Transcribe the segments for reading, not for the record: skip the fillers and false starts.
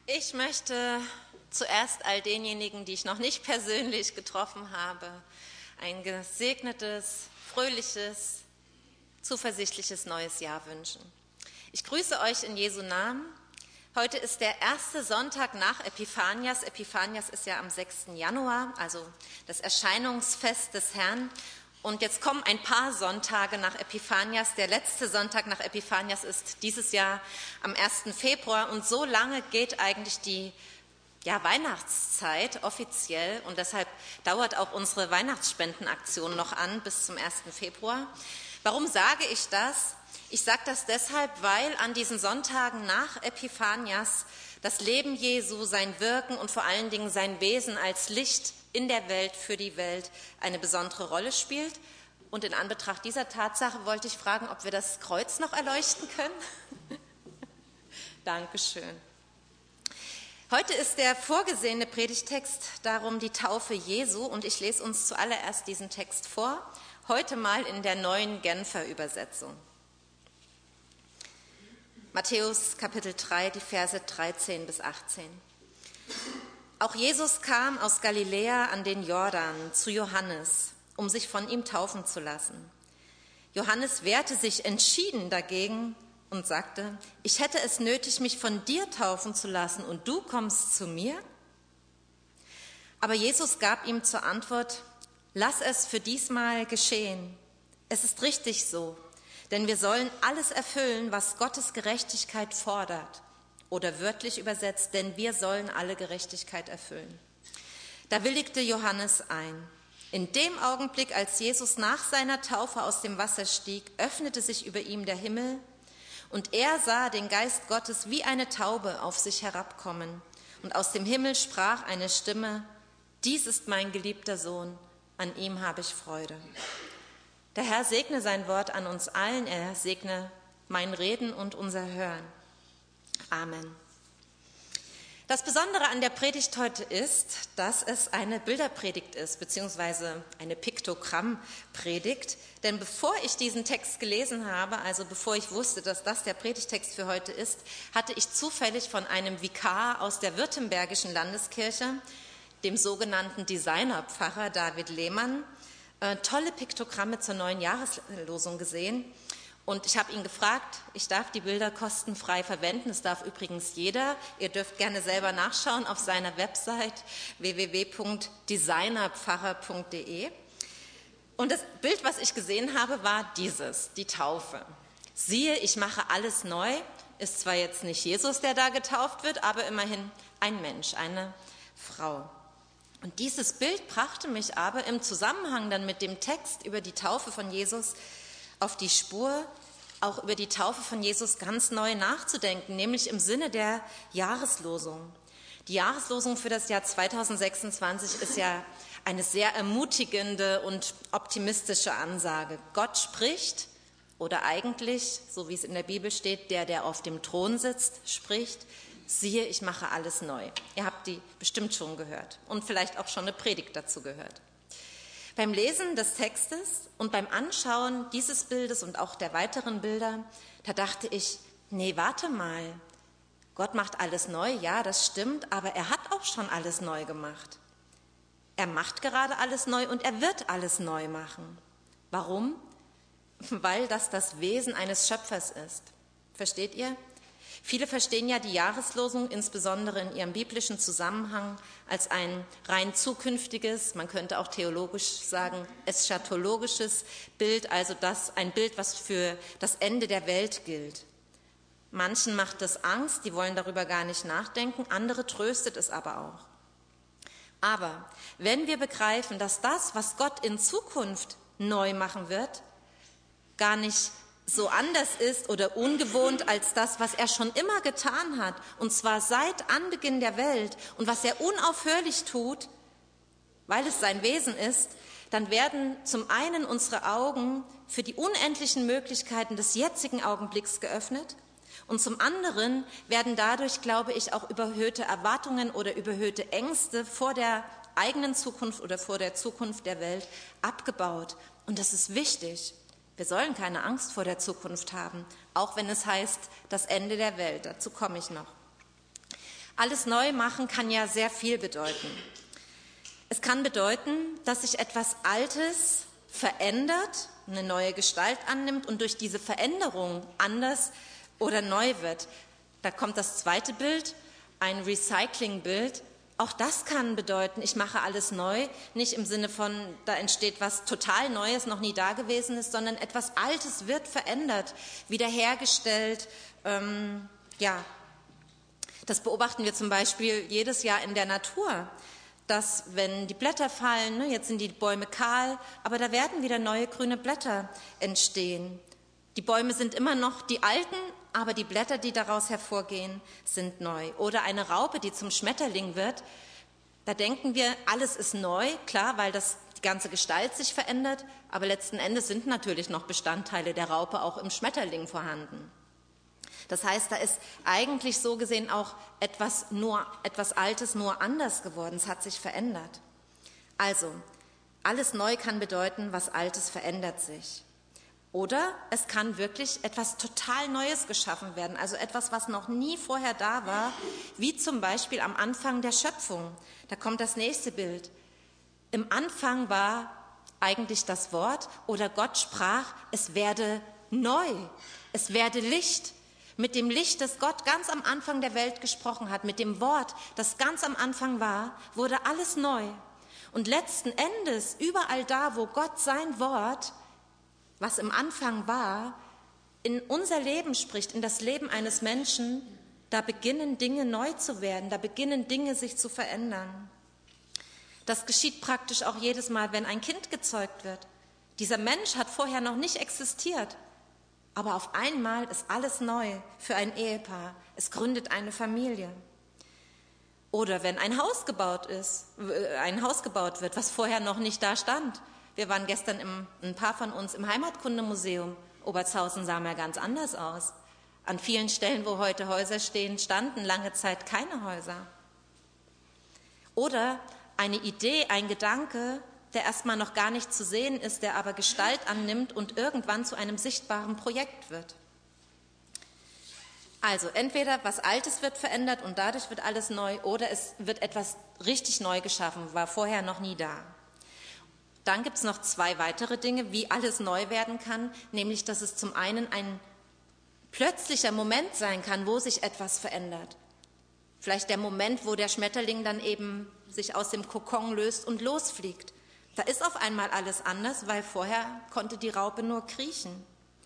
Ich möchte zuerst all denjenigen, die ich noch nicht persönlich getroffen habe, ein gesegnetes, fröhliches, zuversichtliches neues Jahr wünschen. Ich grüße euch in Jesu Namen. Heute ist der erste Sonntag nach Epiphanias. Epiphanias ist ja am 6. Januar, also das Erscheinungsfest des Herrn. Und jetzt kommen ein paar Sonntage nach Epiphanias. Der letzte Sonntag nach Epiphanias ist dieses Jahr am 1. Februar. Und so lange geht eigentlich die Weihnachtszeit offiziell. Und deshalb dauert auch unsere Weihnachtsspendenaktion noch an bis zum 1. Februar. Warum sage ich das? Ich sage das deshalb, weil an diesen Sonntagen nach Epiphanias das Leben Jesu, sein Wirken und vor allen Dingen sein Wesen als Licht in der Welt, für die Welt eine besondere Rolle spielt. Und in Anbetracht dieser Tatsache wollte ich fragen, ob wir das Kreuz noch erleuchten können. Dankeschön. Heute ist der vorgesehene Predigtext darum die Taufe Jesu und ich lese uns zuallererst diesen Text vor, heute mal in der neuen Genfer Übersetzung. Matthäus Kapitel 3, die Verse 13 bis 18. Auch Jesus kam aus Galiläa an den Jordan zu Johannes, um sich von ihm taufen zu lassen. Johannes wehrte sich entschieden dagegen und sagte, ich hätte es nötig, mich von dir taufen zu lassen und du kommst zu mir? Aber Jesus gab ihm zur Antwort, lass es für diesmal geschehen. Es ist richtig so, denn wir sollen alles erfüllen, was Gottes Gerechtigkeit fordert. Oder wörtlich übersetzt, denn wir sollen alle Gerechtigkeit erfüllen. Da willigte Johannes ein. In dem Augenblick, als Jesus nach seiner Taufe aus dem Wasser stieg, öffnete sich über ihm der Himmel und er sah den Geist Gottes wie eine Taube auf sich herabkommen. Und aus dem Himmel sprach eine Stimme, dies ist mein geliebter Sohn, an ihm habe ich Freude. Der Herr segne sein Wort an uns allen, er segne mein Reden und unser Hören. Amen. Das Besondere an der Predigt heute ist, dass es eine Bilderpredigt ist, beziehungsweise eine Piktogrammpredigt. Denn bevor ich diesen Text gelesen habe, also bevor ich wusste, dass das der Predigtext für heute ist, hatte ich zufällig von einem Vikar aus der Württembergischen Landeskirche, dem sogenannten Designerpfarrer David Lehmann, tolle Piktogramme zur neuen Jahreslosung gesehen. Und ich habe ihn gefragt, ich darf die Bilder kostenfrei verwenden, das darf übrigens jeder. Ihr dürft gerne selber nachschauen auf seiner Website www.designerpfarrer.de. Und das Bild, was ich gesehen habe, war dieses, die Taufe. Siehe, ich mache alles neu, ist zwar jetzt nicht Jesus, der da getauft wird, aber immerhin ein Mensch, eine Frau. Und dieses Bild brachte mich aber im Zusammenhang dann mit dem Text über die Taufe von Jesus auf die Spur, auch über die Taufe von Jesus ganz neu nachzudenken, nämlich im Sinne der Jahreslosung. Die Jahreslosung für das Jahr 2026 ist ja eine sehr ermutigende und optimistische Ansage. Gott spricht, oder eigentlich, so wie es in der Bibel steht, der auf dem Thron sitzt, spricht, siehe, ich mache alles neu. Ihr habt die bestimmt schon gehört und vielleicht auch schon eine Predigt dazu gehört. Beim Lesen des Textes und beim Anschauen dieses Bildes und auch der weiteren Bilder, da dachte ich, nee, warte mal, Gott macht alles neu, ja, das stimmt, aber er hat auch schon alles neu gemacht. Er macht gerade alles neu und er wird alles neu machen. Warum? Weil das Wesen eines Schöpfers ist. Versteht ihr? Viele verstehen ja die Jahreslosung, insbesondere in ihrem biblischen Zusammenhang, als ein rein zukünftiges, man könnte auch theologisch sagen, eschatologisches Bild, also ein Bild, was für das Ende der Welt gilt. Manchen macht das Angst, die wollen darüber gar nicht nachdenken, andere tröstet es aber auch. Aber wenn wir begreifen, dass das, was Gott in Zukunft neu machen wird, gar nicht so anders ist oder ungewohnt als das, was er schon immer getan hat, und zwar seit Anbeginn der Welt und was er unaufhörlich tut, weil es sein Wesen ist, dann werden zum einen unsere Augen für die unendlichen Möglichkeiten des jetzigen Augenblicks geöffnet und zum anderen werden dadurch, glaube ich, auch überhöhte Erwartungen oder überhöhte Ängste vor der eigenen Zukunft oder vor der Zukunft der Welt abgebaut. Und das ist wichtig. Wir sollen keine Angst vor der Zukunft haben, auch wenn es heißt, das Ende der Welt. Dazu komme ich noch. Alles neu machen kann ja sehr viel bedeuten. Es kann bedeuten, dass sich etwas Altes verändert, eine neue Gestalt annimmt und durch diese Veränderung anders oder neu wird. Da kommt das zweite Bild, ein Recycling-Bild. Auch das kann bedeuten, ich mache alles neu, nicht im Sinne von, da entsteht was total Neues, noch nie Dagewesenes, sondern etwas Altes wird verändert, wiederhergestellt. Das beobachten wir zum Beispiel jedes Jahr in der Natur, dass wenn die Blätter fallen, jetzt sind die Bäume kahl, aber da werden wieder neue grüne Blätter entstehen. Die Bäume sind immer noch die alten, aber die Blätter, die daraus hervorgehen, sind neu. Oder eine Raupe, die zum Schmetterling wird, da denken wir, alles ist neu, klar, weil die ganze Gestalt sich verändert, aber letzten Endes sind natürlich noch Bestandteile der Raupe auch im Schmetterling vorhanden. Das heißt, da ist eigentlich so gesehen auch etwas Altes nur anders geworden, es hat sich verändert. Also, alles neu kann bedeuten, was Altes verändert sich. Oder es kann wirklich etwas total Neues geschaffen werden, also etwas, was noch nie vorher da war, wie zum Beispiel am Anfang der Schöpfung. Da kommt das nächste Bild. Im Anfang war eigentlich das Wort oder Gott sprach, es werde neu, es werde Licht. Mit dem Licht, das Gott ganz am Anfang der Welt gesprochen hat, mit dem Wort, das ganz am Anfang war, wurde alles neu. Und letzten Endes, überall da, wo Gott sein Wort, was im Anfang war, in unser Leben spricht, in das Leben eines Menschen, da beginnen Dinge neu zu werden, da beginnen Dinge sich zu verändern. Das geschieht praktisch auch jedes Mal, wenn ein Kind gezeugt wird. Dieser Mensch hat vorher noch nicht existiert, aber auf einmal ist alles neu für ein Ehepaar. Es gründet eine Familie. Oder wenn ein Haus gebaut wird, was vorher noch nicht da stand. Wir waren gestern ein paar von uns im Heimatkundemuseum. Obertshausen sah mal ganz anders aus. An vielen Stellen, wo heute Häuser stehen, standen lange Zeit keine Häuser. Oder eine Idee, ein Gedanke, der erstmal noch gar nicht zu sehen ist, der aber Gestalt annimmt und irgendwann zu einem sichtbaren Projekt wird. Also entweder was Altes wird verändert und dadurch wird alles neu, oder es wird etwas richtig neu geschaffen, war vorher noch nie da. Dann gibt es noch zwei weitere Dinge, wie alles neu werden kann, nämlich dass es zum einen ein plötzlicher Moment sein kann, wo sich etwas verändert. Vielleicht der Moment, wo der Schmetterling dann eben sich aus dem Kokon löst und losfliegt. Da ist auf einmal alles anders, weil vorher konnte die Raupe nur kriechen.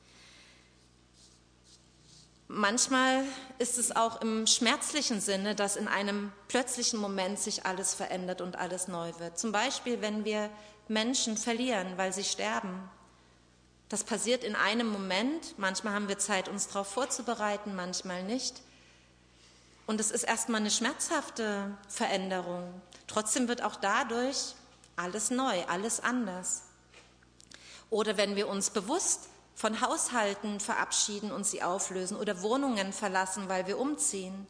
Manchmal ist es auch im schmerzlichen Sinne, dass in einem plötzlichen Moment sich alles verändert und alles neu wird. Zum Beispiel, wenn wir Menschen verlieren, weil sie sterben. Das passiert in einem Moment. Manchmal haben wir Zeit, uns darauf vorzubereiten, manchmal nicht. Und es ist erstmal eine schmerzhafte Veränderung. Trotzdem wird auch dadurch alles neu, alles anders. Oder wenn wir uns bewusst von Haushalten verabschieden und sie auflösen oder Wohnungen verlassen, weil wir umziehen.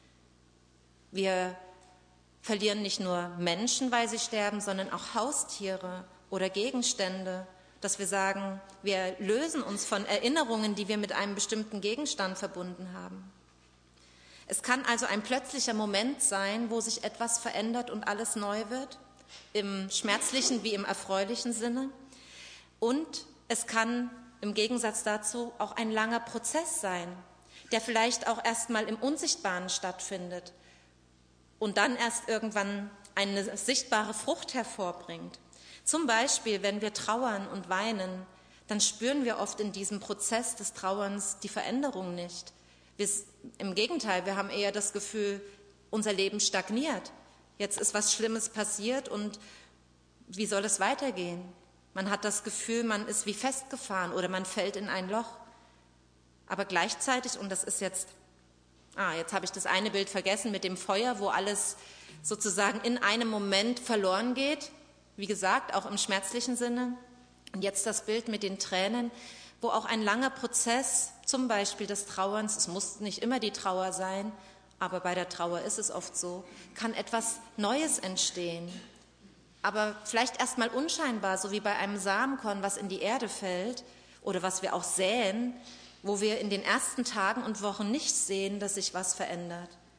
Wir verlieren nicht nur Menschen, weil sie sterben, sondern auch Haustiere oder Gegenstände, dass wir sagen, wir lösen uns von Erinnerungen, die wir mit einem bestimmten Gegenstand verbunden haben. Es kann also ein plötzlicher Moment sein, wo sich etwas verändert und alles neu wird, im schmerzlichen wie im erfreulichen Sinne. Und es kann im Gegensatz dazu auch ein langer Prozess sein, der vielleicht auch erstmal im Unsichtbaren stattfindet und dann erst irgendwann eine sichtbare Frucht hervorbringt. Zum Beispiel, wenn wir trauern und weinen, dann spüren wir oft in diesem Prozess des Trauerns die Veränderung nicht. Im Gegenteil, wir haben eher das Gefühl, unser Leben stagniert. Jetzt ist was Schlimmes passiert und wie soll es weitergehen? Man hat das Gefühl, man ist wie festgefahren oder man fällt in ein Loch. Aber gleichzeitig, und das ist jetzt habe ich das eine Bild vergessen mit dem Feuer, wo alles sozusagen in einem Moment verloren geht. Wie gesagt, auch im schmerzlichen Sinne. Und jetzt das Bild mit den Tränen, wo auch ein langer Prozess, zum Beispiel des Trauerns, es muss nicht immer die Trauer sein, aber bei der Trauer ist es oft so, kann etwas Neues entstehen. Aber vielleicht erstmal unscheinbar, so wie bei einem Samenkorn, was in die Erde fällt oder was wir auch säen, wo wir in den ersten Tagen und Wochen nicht sehen, dass sich was verändert.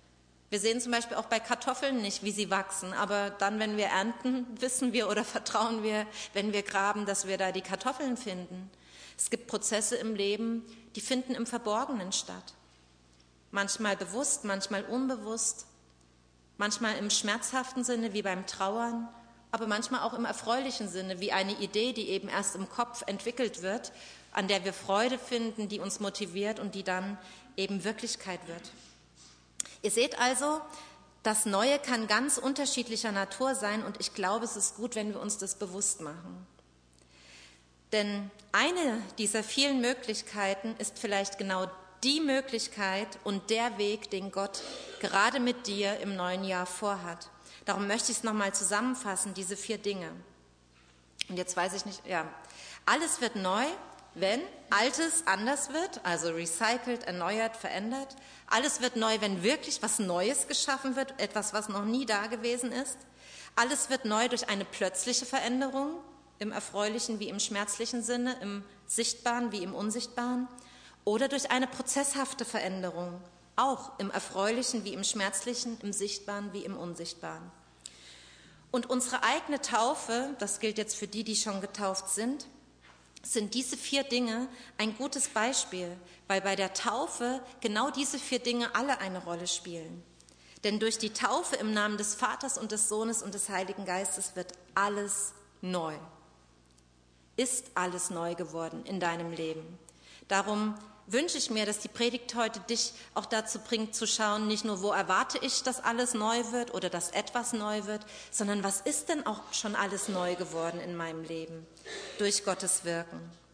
Wir sehen zum Beispiel auch bei Kartoffeln nicht, wie sie wachsen, aber dann, wenn wir ernten, wissen wir oder vertrauen wir, wenn wir graben, dass wir da die Kartoffeln finden. Es gibt Prozesse im Leben, die finden im Verborgenen statt. Manchmal bewusst, manchmal unbewusst, manchmal im schmerzhaften Sinne wie beim Trauern, aber manchmal auch im erfreulichen Sinne wie eine Idee, die eben erst im Kopf entwickelt wird, an der wir Freude finden, die uns motiviert und die dann eben Wirklichkeit wird. Ihr seht also, das Neue kann ganz unterschiedlicher Natur sein und ich glaube, es ist gut, wenn wir uns das bewusst machen. Denn eine dieser vielen Möglichkeiten ist vielleicht genau die Möglichkeit und der Weg, den Gott gerade mit dir im neuen Jahr vorhat. Darum möchte ich es nochmal zusammenfassen, diese 4 Dinge. Und jetzt weiß ich nicht, alles wird neu, wenn Altes anders wird, also recycelt, erneuert, verändert. Alles wird neu, wenn wirklich was Neues geschaffen wird, etwas, was noch nie da gewesen ist. Alles wird neu durch eine plötzliche Veränderung, im erfreulichen wie im schmerzlichen Sinne, im Sichtbaren wie im Unsichtbaren. Oder durch eine prozesshafte Veränderung, auch im erfreulichen wie im schmerzlichen, im Sichtbaren wie im Unsichtbaren. Und unsere eigene Taufe, das gilt jetzt für die, die schon getauft sind diese 4 Dinge ein gutes Beispiel, weil bei der Taufe genau diese 4 Dinge alle eine Rolle spielen. Denn durch die Taufe im Namen des Vaters und des Sohnes und des Heiligen Geistes wird alles neu. Ist alles neu geworden in deinem Leben. Darum wünsche ich mir, dass die Predigt heute dich auch dazu bringt zu schauen, nicht nur, wo erwarte ich, dass alles neu wird oder dass etwas neu wird, sondern was ist denn auch schon alles neu geworden in meinem Leben durch Gottes Wirken.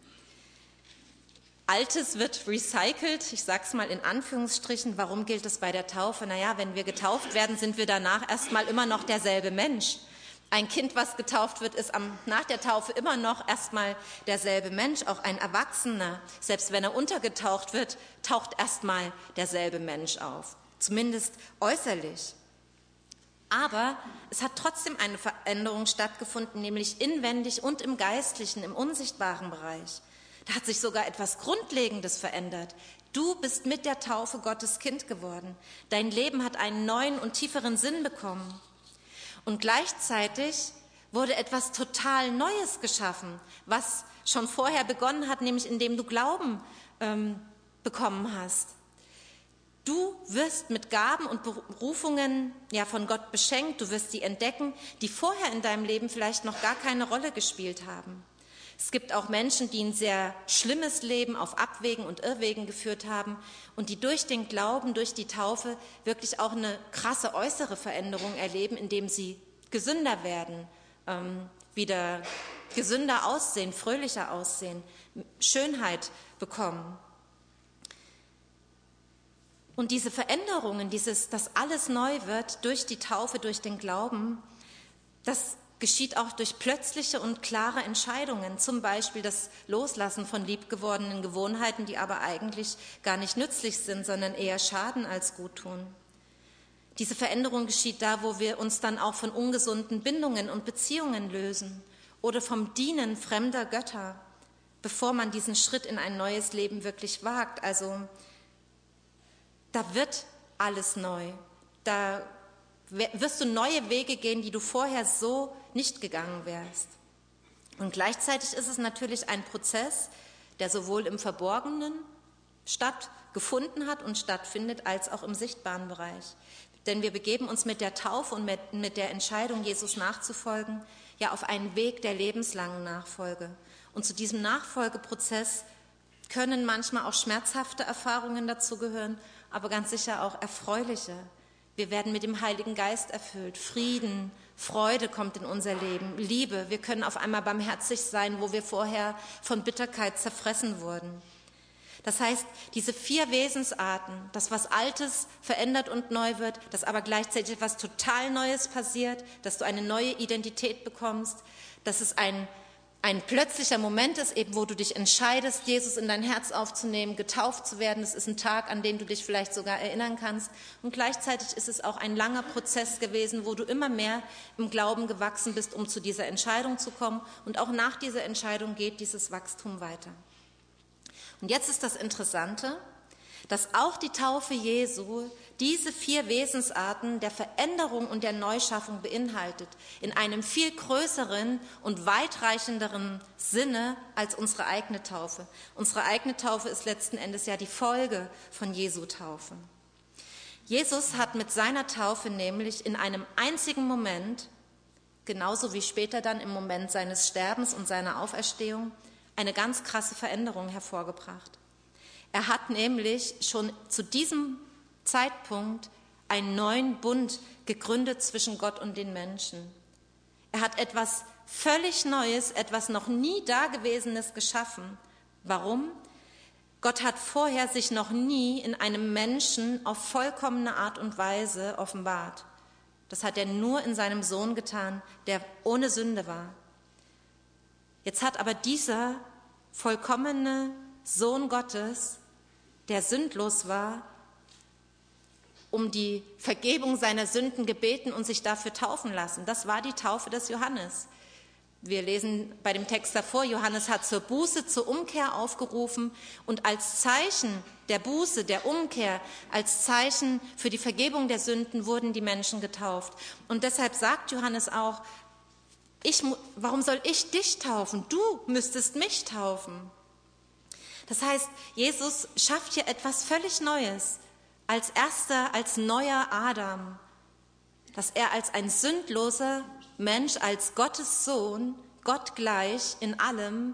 Altes wird recycelt, ich sage es mal in Anführungsstrichen. Warum gilt es bei der Taufe? Naja, wenn wir getauft werden, sind wir danach erstmal immer noch derselbe Mensch. Ein Kind, was getauft wird, ist nach der Taufe immer noch erstmal derselbe Mensch, auch ein Erwachsener. Selbst wenn er untergetaucht wird, taucht erstmal derselbe Mensch auf, zumindest äußerlich. Aber es hat trotzdem eine Veränderung stattgefunden, nämlich inwendig und im geistlichen, im unsichtbaren Bereich. Da hat sich sogar etwas Grundlegendes verändert. Du bist mit der Taufe Gottes Kind geworden. Dein Leben hat einen neuen und tieferen Sinn bekommen. Und gleichzeitig wurde etwas total Neues geschaffen, was schon vorher begonnen hat, nämlich indem du Glauben bekommen hast. Du wirst mit Gaben und Berufungen von Gott beschenkt, du wirst sie entdecken, die vorher in deinem Leben vielleicht noch gar keine Rolle gespielt haben. Es gibt auch Menschen, die ein sehr schlimmes Leben auf Abwegen und Irrwegen geführt haben und die durch den Glauben, durch die Taufe wirklich auch eine krasse äußere Veränderung erleben, indem sie gesünder werden, wieder gesünder aussehen, fröhlicher aussehen, Schönheit bekommen. Und diese Veränderungen, dass alles neu wird durch die Taufe, durch den Glauben, das geschieht auch durch plötzliche und klare Entscheidungen, zum Beispiel das Loslassen von liebgewordenen Gewohnheiten, die aber eigentlich gar nicht nützlich sind, sondern eher schaden als gut tun. Diese Veränderung geschieht da, wo wir uns dann auch von ungesunden Bindungen und Beziehungen lösen oder vom Dienen fremder Götter, bevor man diesen Schritt in ein neues Leben wirklich wagt. Also da wird alles neu. Da wirst du neue Wege gehen, die du vorher so nicht gegangen wärst. Und gleichzeitig ist es natürlich ein Prozess, der sowohl im Verborgenen stattgefunden hat und stattfindet, als auch im sichtbaren Bereich. Denn wir begeben uns mit der Taufe und mit der Entscheidung, Jesus nachzufolgen, auf einen Weg der lebenslangen Nachfolge. Und zu diesem Nachfolgeprozess können manchmal auch schmerzhafte Erfahrungen dazugehören, aber ganz sicher auch erfreuliche. Wir werden mit dem Heiligen Geist erfüllt. Frieden, Freude kommt in unser Leben, Liebe. Wir können auf einmal barmherzig sein, wo wir vorher von Bitterkeit zerfressen wurden. Das heißt, diese 4 Wesensarten, das, was Altes verändert und neu wird, dass aber gleichzeitig etwas total Neues passiert, dass du eine neue Identität bekommst, dass es ein plötzlicher Moment ist, eben wo du dich entscheidest, Jesus in dein Herz aufzunehmen, getauft zu werden. Das ist ein Tag, an den du dich vielleicht sogar erinnern kannst. Und gleichzeitig ist es auch ein langer Prozess gewesen, wo du immer mehr im Glauben gewachsen bist, um zu dieser Entscheidung zu kommen. Und auch nach dieser Entscheidung geht dieses Wachstum weiter. Und jetzt ist das Interessante, dass auch die Taufe Jesu diese 4 Wesensarten der Veränderung und der Neuschaffung beinhaltet, in einem viel größeren und weitreichenderen Sinne als unsere eigene Taufe. Unsere eigene Taufe ist letzten Endes ja die Folge von Jesu Taufe. Jesus hat mit seiner Taufe nämlich in einem einzigen Moment, genauso wie später dann im Moment seines Sterbens und seiner Auferstehung, eine ganz krasse Veränderung hervorgebracht. Er hat nämlich schon zu diesem Zeitpunkt einen neuen Bund gegründet zwischen Gott und den Menschen. Er hat etwas völlig Neues, etwas noch nie Dagewesenes geschaffen. Warum? Gott hat vorher sich noch nie in einem Menschen auf vollkommene Art und Weise offenbart. Das hat er nur in seinem Sohn getan, der ohne Sünde war. Jetzt hat aber dieser vollkommene Sohn Gottes, der sündlos war, um die Vergebung seiner Sünden gebeten und sich dafür taufen lassen. Das war die Taufe des Johannes. Wir lesen bei dem Text davor, Johannes hat zur Buße, zur Umkehr aufgerufen und als Zeichen der Buße, der Umkehr, als Zeichen für die Vergebung der Sünden wurden die Menschen getauft. Und deshalb sagt Johannes auch, warum soll ich dich taufen? Du müsstest mich taufen. Das heißt, Jesus schafft hier etwas völlig Neues. Als erster, als neuer Adam, dass er als ein sündloser Mensch, als Gottes Sohn, Gott gleich in allem,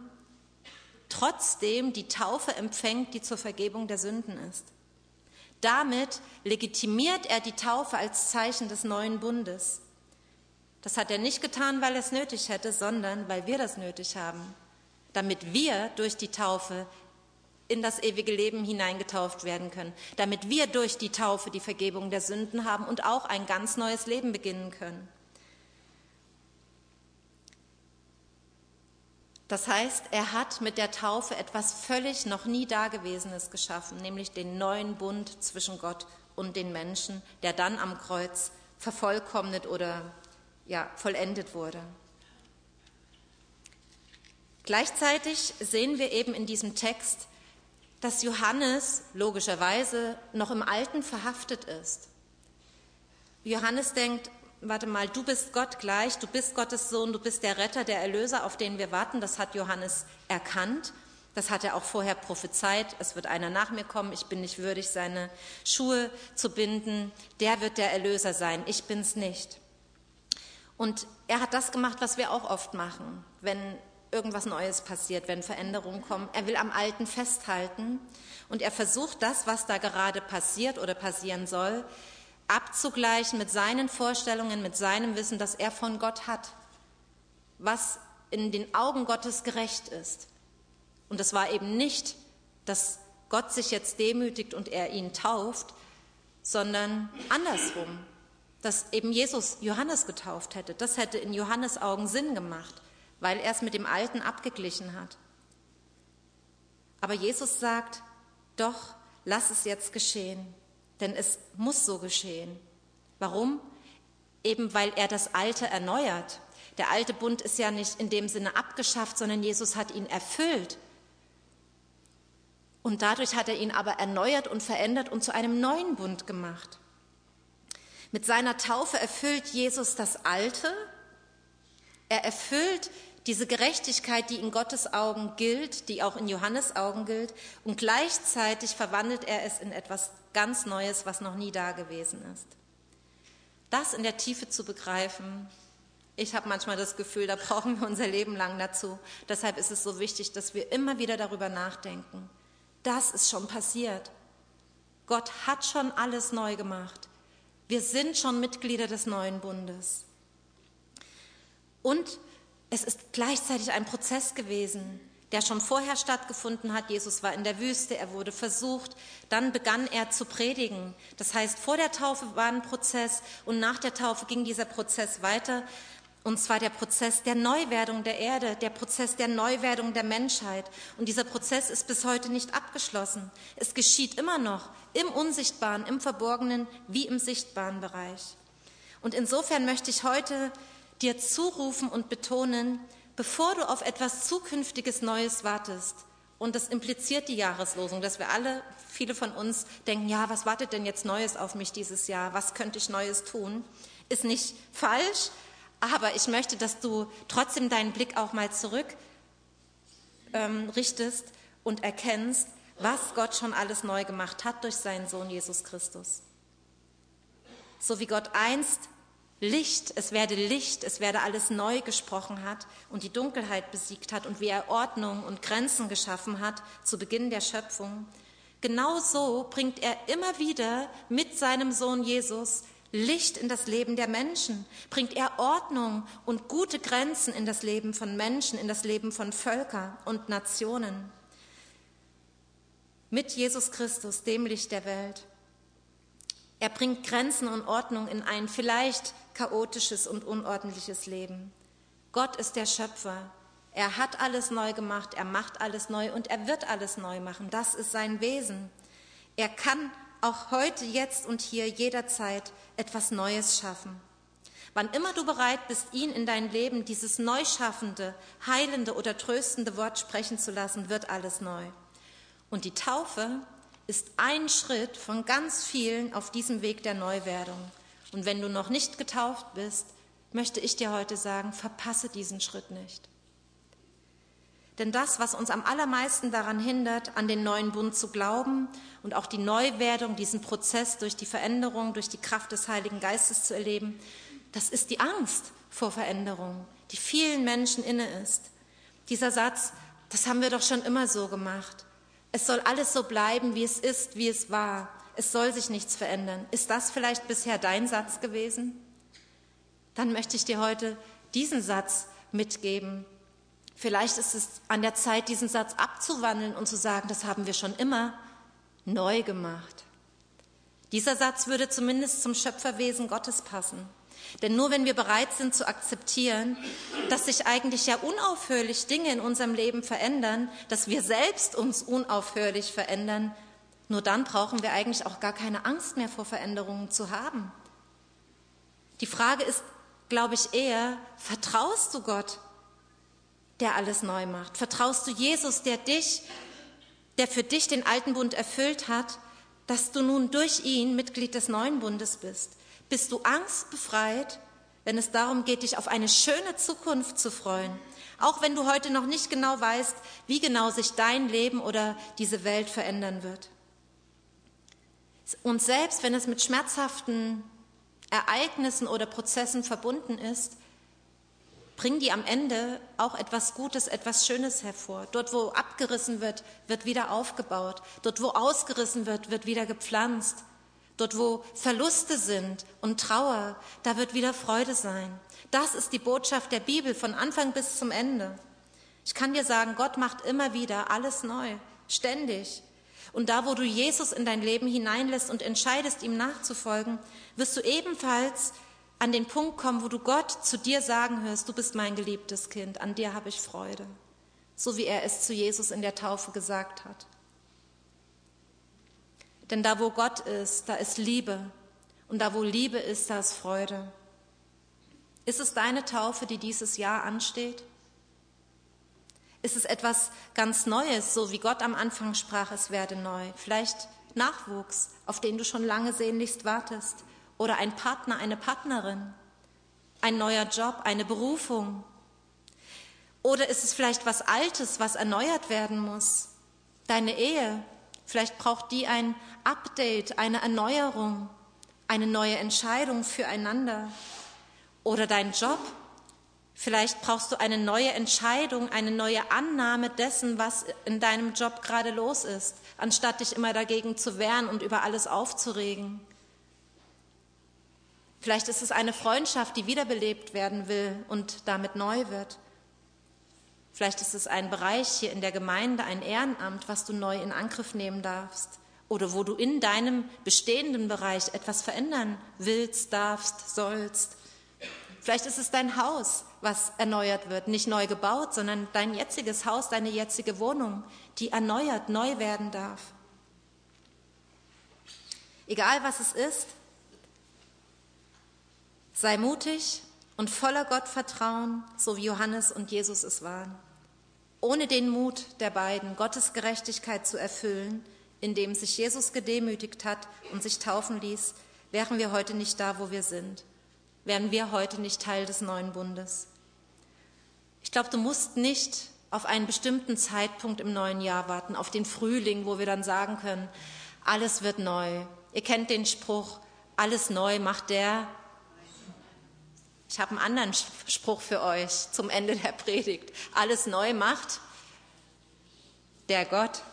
trotzdem die Taufe empfängt, die zur Vergebung der Sünden ist. Damit legitimiert er die Taufe als Zeichen des neuen Bundes. Das hat er nicht getan, weil er es nötig hätte, sondern weil wir das nötig haben, damit wir durch die Taufe in das ewige Leben hineingetauft werden können, damit wir durch die Taufe die Vergebung der Sünden haben und auch ein ganz neues Leben beginnen können. Das heißt, er hat mit der Taufe etwas völlig noch nie Dagewesenes geschaffen, nämlich den neuen Bund zwischen Gott und den Menschen, der dann am Kreuz vervollkommnet oder vollendet wurde. Gleichzeitig sehen wir eben in diesem Text, dass Johannes logischerweise noch im Alten verhaftet ist. Johannes denkt, warte mal, du bist Gott gleich, du bist Gottes Sohn, du bist der Retter, der Erlöser, auf den wir warten. Das hat Johannes erkannt. Das hat er auch vorher prophezeit. Es wird einer nach mir kommen, ich bin nicht würdig, seine Schuhe zu binden. Der wird der Erlöser sein, ich bin's nicht. Und er hat das gemacht, was wir auch oft machen, wenn irgendwas Neues passiert, wenn Veränderungen kommen. Er will am Alten festhalten und er versucht das, was da gerade passiert oder passieren soll, abzugleichen mit seinen Vorstellungen, mit seinem Wissen, das er von Gott hat, was in den Augen Gottes gerecht ist. Und es war eben nicht, dass Gott sich jetzt demütigt und er ihn tauft, sondern andersrum, dass eben Jesus Johannes getauft hätte. Das hätte in Johannes Augen Sinn gemacht, weil er es mit dem Alten abgeglichen hat. Aber Jesus sagt, doch, lass es jetzt geschehen, denn es muss so geschehen. Warum? Eben weil er das Alte erneuert. Der alte Bund ist ja nicht in dem Sinne abgeschafft, sondern Jesus hat ihn erfüllt. Und dadurch hat er ihn aber erneuert und verändert und zu einem neuen Bund gemacht. Mit seiner Taufe erfüllt Jesus das Alte. Er erfüllt diese Gerechtigkeit, die in Gottes Augen gilt, die auch in Johannes Augen gilt, und gleichzeitig verwandelt er es in etwas ganz Neues, was noch nie da gewesen ist. Das in der Tiefe zu begreifen, ich habe manchmal das Gefühl, da brauchen wir unser Leben lang dazu. Deshalb ist es so wichtig, dass wir immer wieder darüber nachdenken. Das ist schon passiert. Gott hat schon alles neu gemacht. Wir sind schon Mitglieder des neuen Bundes. Und es ist gleichzeitig ein Prozess gewesen, der schon vorher stattgefunden hat. Jesus war in der Wüste, er wurde versucht, dann begann er zu predigen. Das heißt, vor der Taufe war ein Prozess und nach der Taufe ging dieser Prozess weiter. Und zwar der Prozess der Neuwerdung der Erde, der Prozess der Neuwerdung der Menschheit. Und dieser Prozess ist bis heute nicht abgeschlossen. Es geschieht immer noch im unsichtbaren, im verborgenen wie im sichtbaren Bereich. Und insofern möchte ich heute dir zurufen und betonen, bevor du auf etwas Zukünftiges Neues wartest Und das impliziert die Jahreslosung, dass viele von uns denken, ja, was wartet denn jetzt Neues auf mich dieses Jahr? Was könnte ich Neues tun? Ist nicht falsch, aber ich möchte, dass du trotzdem deinen Blick auch mal zurück richtest und erkennst, was Gott schon alles neu gemacht hat durch seinen Sohn Jesus Christus. So wie Gott einst Licht, es werde alles neu gesprochen hat und die Dunkelheit besiegt hat und wie er Ordnung und Grenzen geschaffen hat zu Beginn der Schöpfung. Genau so bringt er immer wieder mit seinem Sohn Jesus Licht in das Leben der Menschen, bringt er Ordnung und gute Grenzen in das Leben von Menschen, in das Leben von Völkern und Nationen. Mit Jesus Christus, dem Licht der Welt. Er bringt Grenzen und Ordnung in ein vielleicht chaotisches und unordentliches Leben. Gott ist der Schöpfer. Er hat alles neu gemacht, er macht alles neu und er wird alles neu machen. Das ist sein Wesen. Er kann auch heute, jetzt und hier, jederzeit etwas Neues schaffen. Wann immer du bereit bist, ihn in dein Leben, dieses neu schaffende, heilende oder tröstende Wort sprechen zu lassen, wird alles neu. Und die Taufe ist ein Schritt von ganz vielen auf diesem Weg der Neuwerdung. Und wenn du noch nicht getauft bist, möchte ich dir heute sagen, verpasse diesen Schritt nicht. Denn das, was uns am allermeisten daran hindert, an den neuen Bund zu glauben und auch die Neuwerdung, diesen Prozess durch die Veränderung, durch die Kraft des Heiligen Geistes zu erleben, das ist die Angst vor Veränderung, die vielen Menschen inne ist. Dieser Satz, das haben wir doch schon immer so gemacht. Es soll alles so bleiben, wie es ist, wie es war. Es soll sich nichts verändern. Ist das vielleicht bisher dein Satz gewesen? Dann möchte ich dir heute diesen Satz mitgeben. Vielleicht ist es an der Zeit, diesen Satz abzuwandeln und zu sagen, das haben wir schon immer neu gemacht. Dieser Satz würde zumindest zum Schöpferwesen Gottes passen. Denn nur wenn wir bereit sind zu akzeptieren, dass sich eigentlich ja unaufhörlich Dinge in unserem Leben verändern, dass wir selbst uns unaufhörlich verändern, nur dann brauchen wir eigentlich auch gar keine Angst mehr vor Veränderungen zu haben. Die Frage ist, glaube ich, eher, vertraust du Gott, der alles neu macht? Vertraust du Jesus, der für dich den alten Bund erfüllt hat, dass du nun durch ihn Mitglied des neuen Bundes bist? Bist du angstbefreit, wenn es darum geht, dich auf eine schöne Zukunft zu freuen? Auch wenn du heute noch nicht genau weißt, wie genau sich dein Leben oder diese Welt verändern wird. Und selbst wenn es mit schmerzhaften Ereignissen oder Prozessen verbunden ist, bringen die am Ende auch etwas Gutes, etwas Schönes hervor. Dort, wo abgerissen wird, wird wieder aufgebaut. Dort, wo ausgerissen wird, wird wieder gepflanzt. Dort, wo Verluste sind und Trauer, da wird wieder Freude sein. Das ist die Botschaft der Bibel von Anfang bis zum Ende. Ich kann dir sagen, Gott macht immer wieder alles neu, ständig. Und da, wo du Jesus in dein Leben hineinlässt und entscheidest, ihm nachzufolgen, wirst du ebenfalls an den Punkt kommen, wo du Gott zu dir sagen hörst, du bist mein geliebtes Kind, an dir habe ich Freude. So wie er es zu Jesus in der Taufe gesagt hat. Denn da, wo Gott ist, da ist Liebe. Und da, wo Liebe ist, da ist Freude. Ist es deine Taufe, die dieses Jahr ansteht? Ist es etwas ganz Neues, so wie Gott am Anfang sprach, es werde neu? Vielleicht Nachwuchs, auf den du schon lange sehnlichst wartest. Oder ein Partner, eine Partnerin. Ein neuer Job, eine Berufung. Oder ist es vielleicht was Altes, was erneuert werden muss? Deine Ehe, vielleicht braucht die ein Update, eine Erneuerung, eine neue Entscheidung füreinander. Oder dein Job, vielleicht brauchst du eine neue Entscheidung, eine neue Annahme dessen, was in deinem Job gerade los ist, anstatt dich immer dagegen zu wehren und über alles aufzuregen. Vielleicht ist es eine Freundschaft, die wiederbelebt werden will und damit neu wird. Vielleicht ist es ein Bereich hier in der Gemeinde, ein Ehrenamt, was du neu in Angriff nehmen darfst. Oder wo du in deinem bestehenden Bereich etwas verändern willst, darfst, sollst. Vielleicht ist es dein Haus, was erneuert wird, nicht neu gebaut, sondern dein jetziges Haus, deine jetzige Wohnung, die erneuert, neu werden darf. Egal was es ist, sei mutig und voller Gottvertrauen, so wie Johannes und Jesus es waren. ohne den Mut der beiden, Gottes Gerechtigkeit zu erfüllen, indem sich Jesus gedemütigt hat und sich taufen ließ, wären wir heute nicht da, wo wir sind. Wären wir heute nicht Teil des neuen Bundes. Ich glaube, du musst nicht auf einen bestimmten Zeitpunkt im neuen Jahr warten, auf den Frühling, wo wir dann sagen können, alles wird neu. Ihr kennt den Spruch, alles neu macht der. Ich habe einen anderen Spruch für euch zum Ende der Predigt. Alles neu macht der Gott.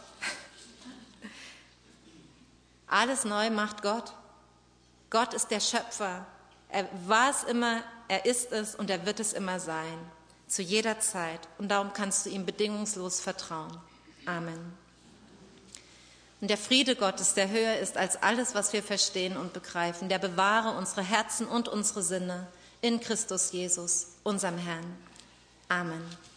Alles neu macht Gott. Gott ist der Schöpfer. Er war es immer, er ist es und er wird es immer sein. Zu jeder Zeit. Und darum kannst du ihm bedingungslos vertrauen. Amen. Und der Friede Gottes, der höher ist als alles, was wir verstehen und begreifen, der bewahre unsere Herzen und unsere Sinne in Christus Jesus, unserem Herrn. Amen.